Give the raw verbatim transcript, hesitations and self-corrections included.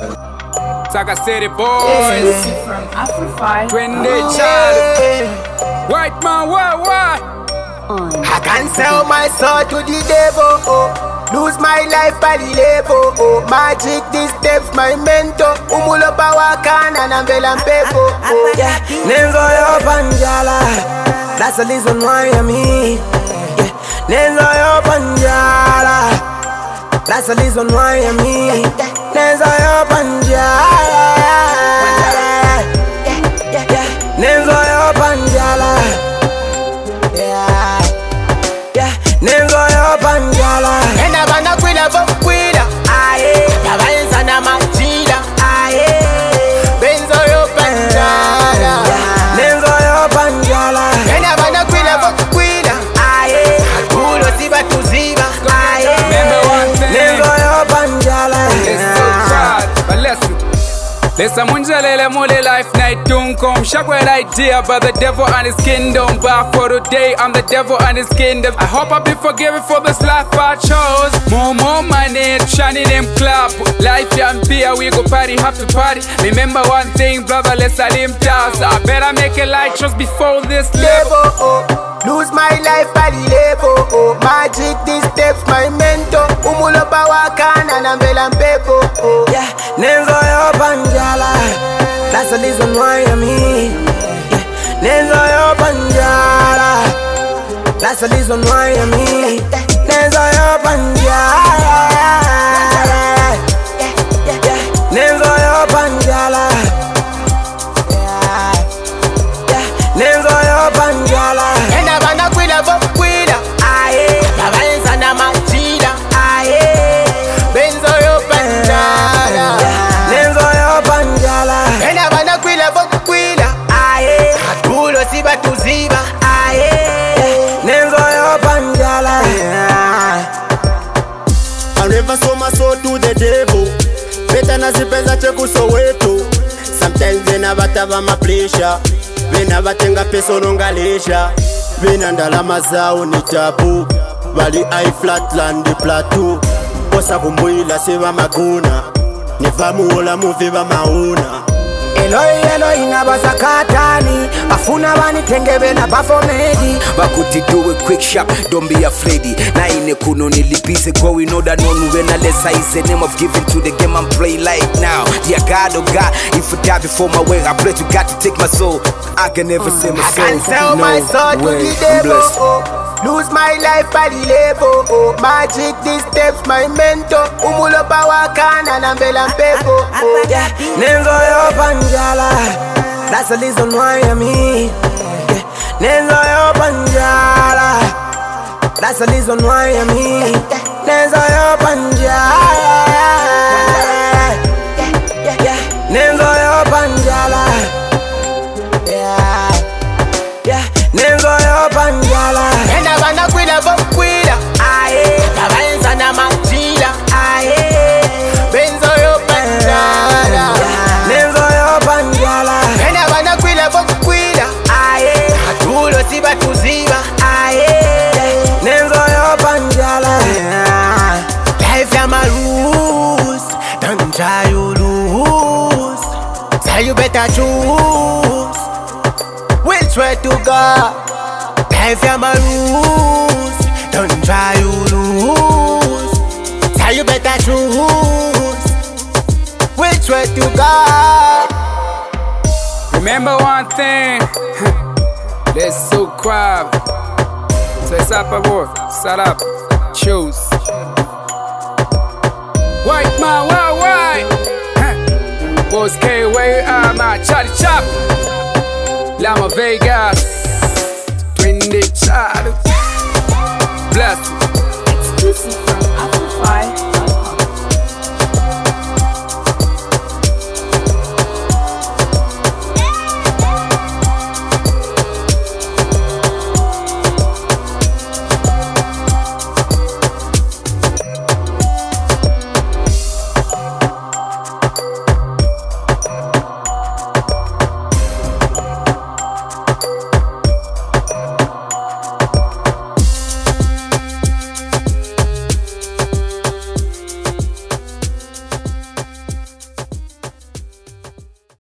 Saga City boys from Afro Twenty child White man, why, why? I can't sell my soul to the devil, oh. Lose my life by the level, oh. Magic, these steps, my mentor. Umulo power can and I'm well and pepo, oh. Yeah, Nenzo yo panjala. That's the reason why I'm here. Yeah, Nenzo yo panjala. That's the reason why I'm here. Nenzo yo panjala. Nenzo yo panjala. Nenzo yo panjala. Enda bana kwila bo kwila. Aye. Yabayenza na majila. Aye. Benzo yo panjala. Nenzo yo panjala. Enda bana kwila bo kwila. Aye. Akulo siba tuziba. Aye. Nenzo yo panjala. It's so sad, but listen. Listen, munjalele mule life night don't come. Shagwell idea about the devil and his kingdom. But for today, I'm the devil and his kingdom. I hope I'll be forgiven for this life I chose. More, more money, shining them club. Life and beer, we go party, have to party. Remember one thing, brother, let's salim down. So I better make a light just before this level. Oh. Lose my life by the level, oh. Magic, these steps, my mentor. Umulo power can and I'm well and pepo, oh. Yeah, Nenzo yo panjala. That's the reason why I'm here. Yeah, Nenzo yo panjala. That's the reason why I'm here. Nenzo yo panjala. Nenzo yo panjala. Nenzo yo panjala. Enda bana kwila bo kwila. Aye. Yabayenza na majila. Aye. Benzo yo panjala. Nenzo yo panjala. Enda bana kwila bo kwila. Aye. Akulo siba tuziba. Aye. Nenzo yo panjala. I never sold my soul to the devil. Better nazipenza cheku Soweto. Sometimes they never have my pleasure. Vena vatenga peso nongalesha. Vena ndalama zao ni tabu. Bali I flatland the plateau. Bosa kumbuila seva maguna. Nivamuola muvi va mauna. Eloi Eloi na basakatani. Bafuna bani tenge bena bafomedi. Bakuti do it quick sharp, don't be afraid. Na ine kuno nilipize kwa we know that none when unless I is the name of giving to the game I'm play like now. Dear God, oh God, if I die before my way, I pray to God to take my soul. I can never say my soul. I can't sell no my soul to way. the devil, oh. Lose my life by the level, oh. Magic, these steps, my mentor. Umulo power can and I'm well and pepo, oh. Yeah, Nenzo yo panjala. That's the reason why I'm here. Yeah, Nenzo yo panjala. That's the reason why I'm here. Nenzo yo panjala. Nenzo yo panjala. Yeah, yeah. Nenzo yo panjala. Enda bana kwila bo kwila. Aye. Yabayenza na majila. Aye. Benzo yo panjala. Nenzo yo panjala. Enda bana kwila bo kwila. Aye. Akulo siba tuziba. Aye. Nenzo yo panjala. Life ya my rules. Don't try you lose. So you better choose which way to go. Life ya my rules. Don't try you lose. So you better choose which way to go. Remember one thing. Let's so crab. So it's up a word. Shut up. Choose. White man, why, why? Boss K, where you are, man? Charlie Chop. Lama Vegas. Twenty child. Bless. Exclusive from Afro